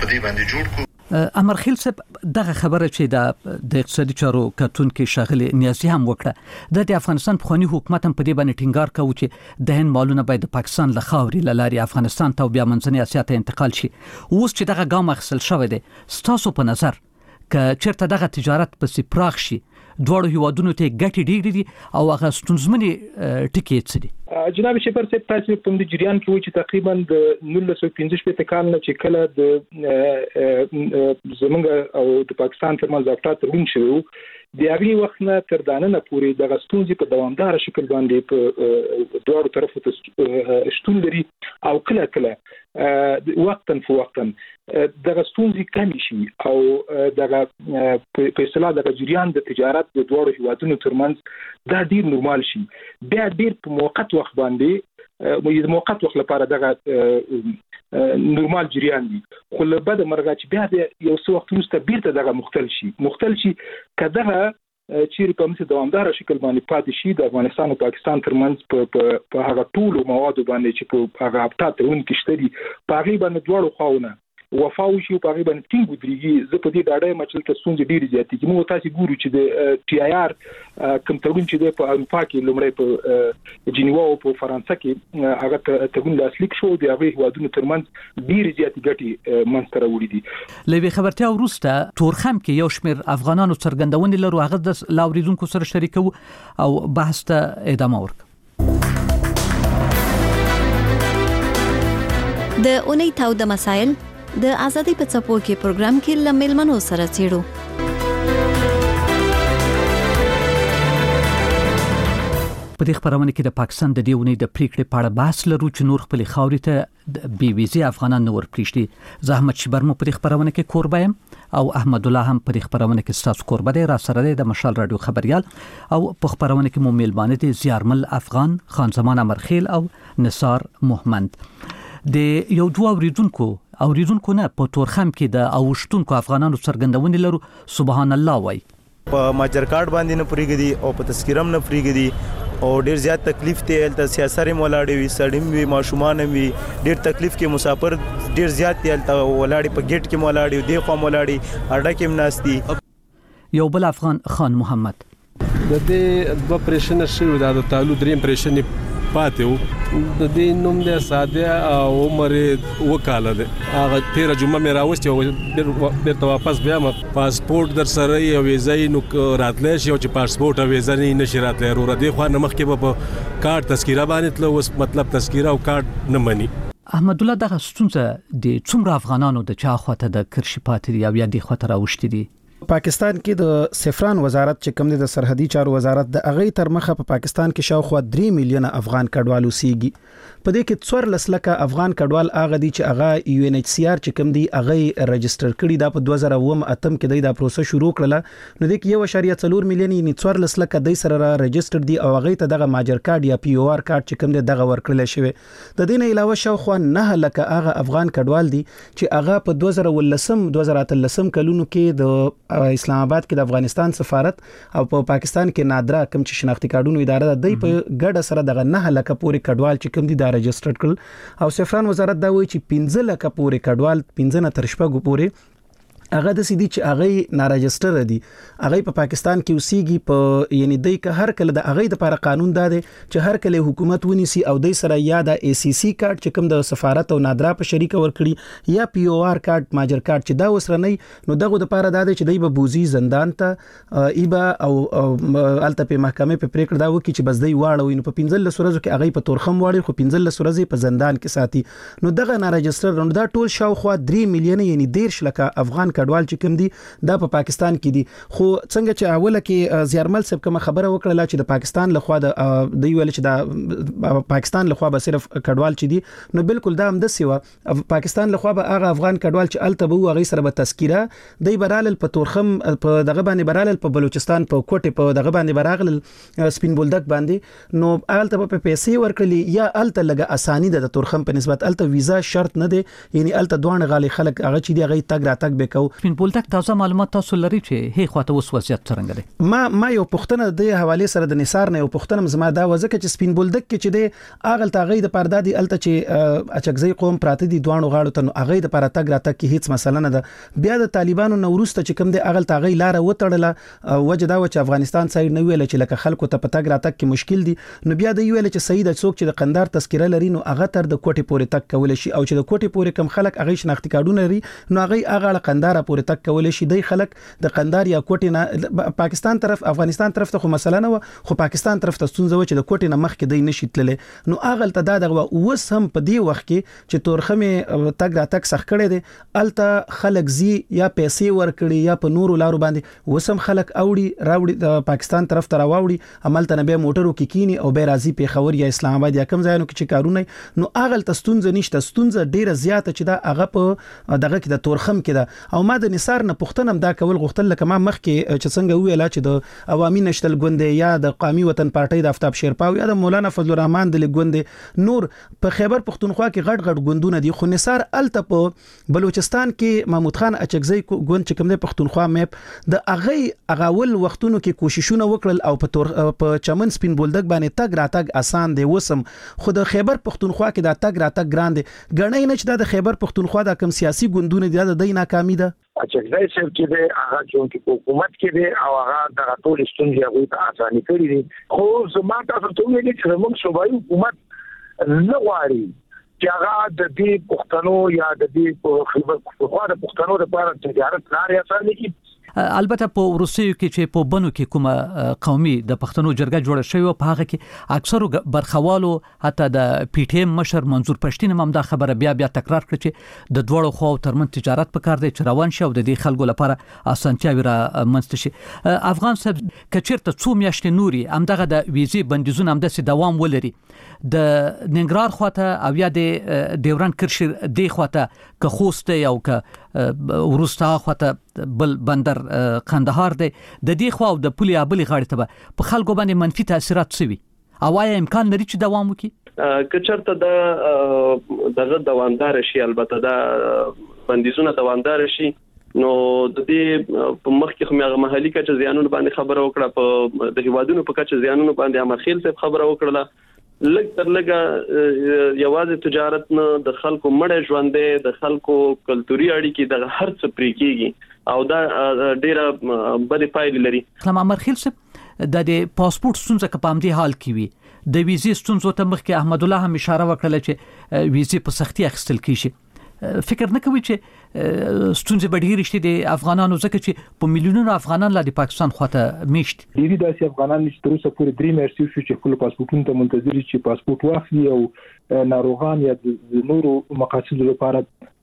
په دې باندې جوړ کو. امرخیل صاحب دغه خبره چې د اقتصادي چارو کارتونکو شاغلي نیازي هم وکړه د افغانستان پخوانی حکومت هم په دې باندې ټینګار کوي چې د هند مالونه باید د پاکستان له خاورې لاري افغانستان ته بیا منځنۍ اسیا ته انتقال شي. اوس چې دغه ګام اخیستل شوی دی ستاسو په نظر ک چیرته دغه تجارت په پراخ شي دواړو هیوادونو ته ګټې ډېرې دي او هغه ستونزمنې ټکي څه دي؟ جناب شپر صاحب تاسو په دې جریان کې وایي چې تقریبا د 1915 کال نه چې کله د زمونږ او د پاکستان ترمنځ افتا تړون شوی د هغه وخت نه تر دانه پورې د غستونځي په دوامدار شکل باندې په دوه طرفو ته شتون لري او کله وقتن فوقتن د غستونځي کمی شي او د په اصطلاح د جریان د تجارت د دوه هیوادونو ترمنځ دا ډیر نورمال شي بیا ډیر په موقت وخت باندې د موقت وخت لپاره نورمال جریان دي خو له بده مرغه چې بیا د یو څو وخت وروسته بیرته دغه مختل شي کله چې په مسه دوامدار شکل باندې پاتې شي د افغانستان او پاکستان ترمنځ په هغه ټولو موادو باندې چې په هغه هفته ته کې شته په هغه باندې دوړو خاونه وفاو شي په هغه باندې ټینګ ودرېږي زه په دې ډاډه یم چې تاسو څنګه ډیر زیاتې چې موږ تاسو ګورو چې د ټي آی آر کوم تړون چې په اروپا کې لومړی په جنیوا او په فرانسه کې هغه تړون لاسلیک شو د هغه هیوادونو ترمنځ ډیر زیاتې ګټې منځته راوړي دي. لوي خبرتیا وروسته تورخم کې یو شمېر افغانانو څرګندونې لرو هغه د لاوریدونکو سره شریکو او بحث ته ادامه ورکړو. د اونۍ تاو د مسائل د ازادي په څپو کې پروګرام کې لمل منو سره چیرو په دې خبرونه کې د پاکستان د دیونی د پریکړې په اړه بحث لرو چې نور خپل خاورې ته بي ویزه افغانان نور پریشتي زحمت شبرمو په دې خبرونه کې کوربایم او احمد الله هم په دې خبرونه کې ستاسو کوربه دی را سره د مشال رادیو خبريال او په خبرونه کې مو میلمانه دي زیارمل افغان خان زمان امرخیل او نثار محمد د یو دوه اوریدونکو نه په تورخم کې د اوشتونکو افغانانو څرګندونې لرو سبحان الله وای په ماجر کارت باندې نه پریږدي او په تذکرم نه پریږدي او ډیر زیات تکلیف ته ال سیاسي مولاړي وي سړیم وي ماشومان وي ډیر تکلیف کې مسافر ډیر زیات ته ولاړي په گیټ کې مولاړي دی خو مولاړي اډه کې مناستي یو بل افغان خان محمد د دې دوه پریشن شوی د تعالو دریم پریشن پاتې د دې نوم د ساده او عمر وکاله ده هغه 13 جمعه مې راوستي او بیرته واپس بیا پاسپورت در سره یو ویزای نو راتلې شي او چې پاسپورت او ویزا نه نشي راتلې ورو دې خو نه مخ کې په کارت تذکره باندې تل اوس مطلب تذکره او کارت نه مني. احمد الله دغه ستونزه د څومره افغانانو د چا خواته د کرشي پاتې یا بیا د خطر اوشتي دي؟ پاکستان کې د سفران وزارت چې کوم د سرحدي چارو وزارت د اغه تر مخه په پاکستان کې شاوخوا 3 میلیون افغان کډوال اوسېږي په دې کې 14 لکه افغان کډوال اغه دي چې اغه یو ان ایچ سی آر چې کوم دی اغه ريجستر کړي دا په 2008 کې دا پروسه شروع کړله نو د کې 1.4 میلیون یعنی 14 لکه د سره ريجستر دي او اغه ته دغه ماجر کارت یا پی او آر کارت چې کوم دی دغه ورکړل شوی د دې نه علاوه شاوخوا 9 لکه اغه افغان کډوال دي چې اغه په 2013 کلونو کې د اسلام آباد کې د افغانستان سفارت او په پاکستان کې نادرا کوم چې شناختی کارتونو اداره د په ګډه سره دغه 9 لکه پورې کډوال چې کوم دي دا ريجستر کړل او سفران وزارت دا وایي چې 15 لکه پورې کډوال 15 نه تر شپږ پورې هغه د سیدی چې هغه ناراجستر دي هغه په پاکستان کې اوسېږي په یعنی دای که هر کله د هغه د لپاره قانون دا دی چې هر کله حکومت ونیسي او دای سره یا د ای سی سی کارت چې کوم د سفارت او نادرا په شریک ورکړي یا پی او آر کارت ماجر کارت چې دا وسره نه نو دغه د لپاره دا دی چې دای به بوزي زندان ته ایبا او الته په محکمه په پریکړه دا وکړي چې بس دای واړو نو په 15 ورځو کې هغه په تورخم واړي خو 15 ورځې په زندان کې ساتي نو دغه ناراجستر نو دا ټول شاوخوا 3 میلیون یعنی 10 لکه افغان کډوال چې کوم دي دا په پاکستان کې دي خو څنګه چې اوله کې زیارمل صاحب کوم خبره وکړه چې د پاکستان لخوا د ویل چې د پاکستان لخوا به صرف کډوال چې دي نو بالکل دا هم د سیوا پاکستان لخوا به هغه افغان کډوال چې الته به هغه سره به تذکره دی برال په تورخم په دغه باندې برال په بلوچستان په کوټه په دغه باندې براغل سپین بولدک باندې نو الته په پیسې ورکړي یا الته لګه اساني د تورخم په نسبت الته ویزا شرط نه دی یعنی الته دوه غالي خلک هغه چې دی هغه تګ راتګ وکاو سپین بولدک تازه معلومات تاسو لري چې هي خواته اوس وضعیت څنګه دی؟ ما یو پوښتنه د حواله سره د نثار نه یو پوښتنه زما دا وځکه چې سپین بولدک کې چې د اغل تاغې د پردادي الته چې اچکزي قوم پراته دي دوانو غاړو ته اغې د پرته غراته کې هیڅ مسله نه ده. بیا د طالبانو نورسته چې کوم د اغل تاغې لار وټړله وجدا و چې افغانستان سایډ نه ویل چې لکه خلکو ته پته غراته کې مشکل دي، نو بیا د ویل چې سید څوک چې د قندار تذکره لري نو هغه تر د کوټې پورې تک کول شي، او چې د کوټې پورې کم خلک هغه شناختی کارډونه لري نو هغه اغه قندار پورې تک کول شي. د خلک د قندار یا کوټې نه پاکستان طرف افغانستان طرف ته خو مسله نه و، خو پاکستان طرف ته ستونزه و چې د کوټې نه مخ کې دی نشي تللی. نو اغل ته دا دغه اوس هم په دی وخت کې چې تورخمه تک را تک سخ کړي دي الته خلک زی یا پیسې ور کړي یا په نورو لارو باندې وسم خلک اوړي راوړي د پاکستان طرف ته راوړي عمل ته به موټرو کې کینی او به راځي په خبر یا اسلام آباد یا کم ځایونو کې چې کارونه نو اغل ته ستونزه نشته، ستونزه ډیره زیاته چې دا هغه په دغه کې د تورخم کې ده. او ما د نثار نه پښتنم دا کول غوښتل لکه ما مخ کې چې څنګه ویلا چې د عوامي نشتل ګوند یا د قومي وطن پارټي د آفتاب شیرپاو یا د مولانا فضل الرحمن د ګوند نور په خیبر پښتونخوا کې غټ غټ ګوندونه دي، خو نثار الته په بلوچستان کې محمود خان اچکزي ګوند چې کوم د پښتونخوا میپ د اغاول وختونو کې کوششونه وکړل او په چمن سپین بولدک باندې تګ راتګ آسان دی وسم، خو د خیبر پښتونخوا کې دا تګ راتګ ګران دی. ګڼای نه چې د خیبر پښتونخوا د کم سیاسي ګوندونه دي د ناکامي ده. اچکزای صاحب چې د هغه چې حکومت کې دی او هغه د ټول ستونزې هغه ته اساني کړې دي، خو زما تاسو ته ویل چې موږ صوبایي حکومت نه غواړي چې هغه د دې پښتنو یا د دې خیبر پښتونخوا د پښتنو لپاره تجارت لارې اسانه کړي. البته په روسیو کې چې په بنو کې کومه قومي د پښتنو جرګه جوړه شوی په هغه کې اکثرو برخوالو حتی د پی ټی ایم مشر منظور پښتين هم دا خبره بیا تکرار کړ چې د دوړو خو ترمن تجارت په کار دی چې روان شي او د دې خلکو لپاره اسانتیاوي را منځته شي. افغان صاحب کچیرته څو میاشتې نوري همدغه د ویزې بندیزونه هم د دوام ولري د ننګرهار خواته او یا د ډیورند کرښې دی خواته که خوست او که ورستا خواته بل بندر قندهار دی د دې خوا او د پولي ابلي غاړه ته په خلکو باندې منفي تاثیرات سوي او آیا امکان لري چې دوام وکړي؟ کچرته د دوامدار شي البته د بندیزونه دوامدار شي نو د دې په مخ کې خو محلي کچ زیانونو باندې خبره وکړه، په د هیوادونو په کچ زیانونو باندې امرخیل صاحب خبره وکړه. لږ تر لږه یوازې تجارت نه د خلکو مړ ژوندې د خلکو کلتوري اړیکې د هر څه پرې کیږي او دا ډیره بده پایلې لري. خلم امرخیل صاحب د پاسپورت ستونزه په امدي حال کې وي د ویزې ستونزو ته مخ کې احمد الله هم اشاره وکړه چې ویزې په سختي اخیستل کیږي. فکر نه کوي چې ستونزې به ډېرې شي د افغانانو ځکه چې په میلیونونو افغانان لا د پاکستان خواته میشت دي داسې افغانان چې تر اوسه پورې 3 میاشتې شو چې خپل پاسپورتونه ته منتظر دي چې پاسپورت واخلي او ناروغان یا د نورو مقاصدو لپاره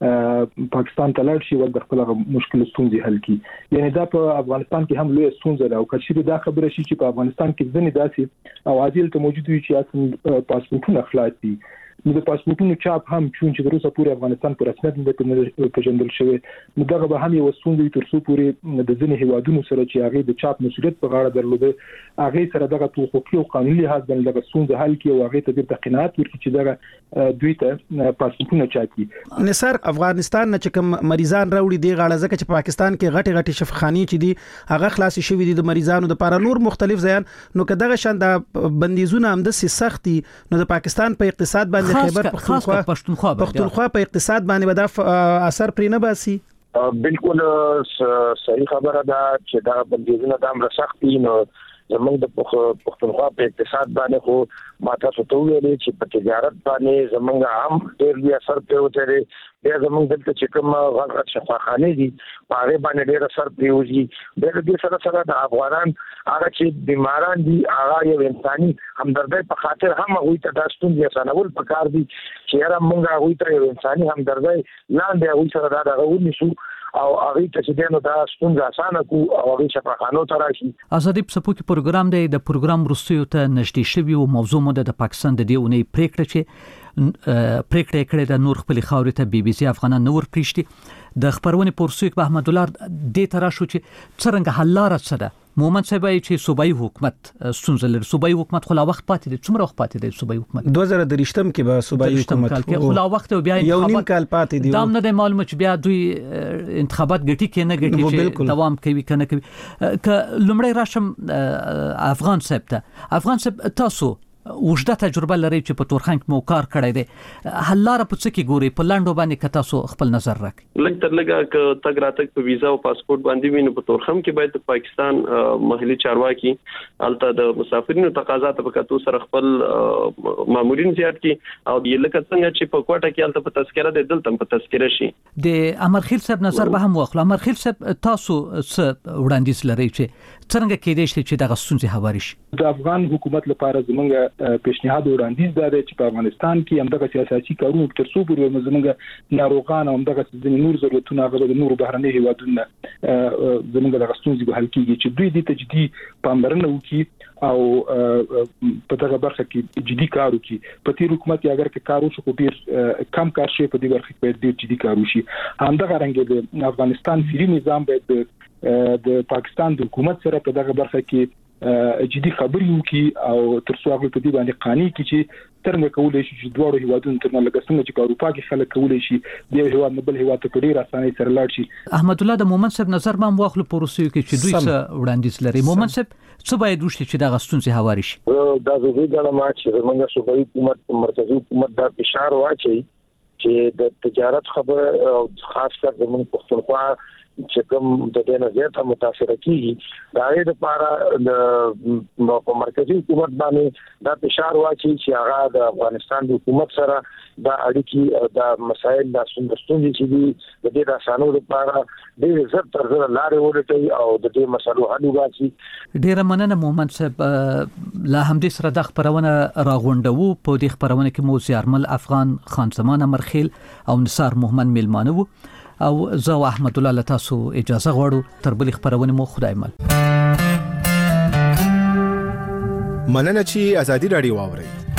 پاکستان ته لاړ شي او د خپل مشکل ستونزې حل کړي. یعنی دا په افغانستان کې هم لوی ستونزه ده او کله دا خبره شي چې په افغانستان کې ځنې داسې او عادل ته موجود وي چې اصل پاسپورتونه خلاص دي نو د پاسپورتونو چاپ هم چې د روسا پورې افغانستان پر رسمیت نه پیژندل شوی نو دغه به هم یو ستونزه تر څو پورې د ځینې هیوادونو سره چې هغه د چاپ مسؤلیت په غاړه درلوده هغه سره دغه حقوقي او قانوني لحاظ باندې دغه ستونزه حل کړي او هغه ته د قناعت ورکړي چې دغه دوی ته پاسپورتونه چاپي. نثار افغانستان نه چې کوم مریضان راوړي دی غاړه ځکه چې پاکستان کې غټي شفاخاني چې دي هغه خلاص شوی دي د مریضانو لپاره نور مختلف ځایان نو کداغه شان د بندیزونه هم د سختي نو د پاکستان په اقتصاد باندې خیبر پښتونخوا په اقتصاد باندې ودا اثر پرې نه باسي. بالکل صحیح خبره ده چې دا بندیزونه د امر سختي نو زمونږ د پښتونخوا په اقتصاد باندې خو ماته څه ویلې چې په تجارت باندې زمونږ عام ډېر لوی اثر پروتري بیا زمونږ دلته چې کوم غلط شفاخانه دي په هغه باندې ډېر اثر پروزي. د دې سره د افغانان هغه چې بیماران دي هغه یو انساني همدردۍ په خاطر هم هغه ته د ستونزې اسانول پکار دي چې هر موږ هغه ته یو انساني همدردۍ لاندې هغه سره دا غوړنی شو او هغه ته چې دنه دا ستونزه اسانه کو او هغه شفاخانو ته راشي. ازادي په سپوږی پروګرام دی د پروګرام روسیو ته نږدې شوی او موضوع مو د پاکستان د دیونی پریکړه چې پریکړه کړې د نور خپل خاورې ته بي بي سي افغانان نور پریشتي د خبرونه پورسوک په احمد الله د ترا شو چې څنګه حل لار څه ده مومن صاحب چې صوبایي حکومت ستونزه لري، صوبایي حکومت خو لا وخت پاتې دی، څومره وخت پاتې دی صوبایي حکومت؟ 2023 کې به صوبایي حکومت خو لا وخت بیا یو نیم کال پاتې دی. دا نه د معلومه چې بیا دوی انتخابات ګټي کې نه ګټي چې دوام کوي کنه کوي. ک لمړی راشم افغان صاحب تاسو وجده تجربه لري چې په تورخم کې مو کار کړی دی، حل لار په څه کې ګوري؟ په لاندو باندې که تاسو خپل نظر راکړئ. لږ تر لږه ک تګ راتګ په ویزا او پاسپورت باندې ویني په تورخم کې باید د پاکستان محلي چارواکي الته د مسافرینو تقاضا ته په کتو سره خپل مامورین زیات کی او د لکه څنګه چې په کوټه کې الته په تذکره د دلته په تذکره شي. د امرخیل صاحب نظر به هم واخلو. امرخیل صاحب تاسو څه وړاندیز لري چې څنګه کېدای شي چې دغه ستونزې هواري شي؟ د افغان حکومت لپاره زمونږ پیشنهاد وړاندیز دا دی چې په افغانستان کې همدغه سیاسي کارونه تر څو پورې زمونږ ناروغان او همدغه ځینې نور ضرورتونه هغه د نور بهرني هیوادونو زمونږ د ستونزې به حل کیږي چې دوی د تجدید پاملرنه وکړي او په دغه برخه کې جدي کار وکړي. په تیر حکومت اگر کې کار وشو خو ډیر کم کار شي، په دې برخه کې ډیر جدي کار وشي. همدغه رنګ د افغانستان فری نظام باید د پاکستان د حکومت سره په دغه برخه کې جدي خبرې وکړي او تر څو هغه په دې باندې قانوني کې چې څنګه کولای شي چې دوه هیوادونو ترمنځ لکه څنګه چې اروپا کې خلک کولای شي د یو هیواد نه بل هیواد ته ډیر اسانه سره لاړ شي. احمد الله د مومن صاحب نظر ما واخلو پروسې کې چې دوی څه وړاندیز لري. مومن صاحب څه باید وشي چې دغه ستونزې هواري شي؟ دا زه ګڼم چې موږ صوبایي حکومت مرکزی حکومت دا فشار واچي چې د تجارت خبره او خاص کر د موږ پښتونخوا چې کوم د دې نه زیاته متاثر کیږي دا د لپاره د مرکزی حکومت باندې دا فشار واچي چې هغه د افغانستان د حکومت سره دا اړیکې د مسایل د ستونزې چې دي د دې د اسانو لپاره ډېر زر تر زر لارې ولټي او د دې مسلو حل وکړي. ډېر مننه مومن صاحب. لا همدې سره د خبرونه راغونډو. په دې خبرونه کې مو زیارمل افغان خان زمان امرخیل او نثار محمد میلمانه وو او زه احمد الله تاسو اجازه غواړو تر بل خبرونه مو خدای مل. مننه چې ازادي رادیو واوري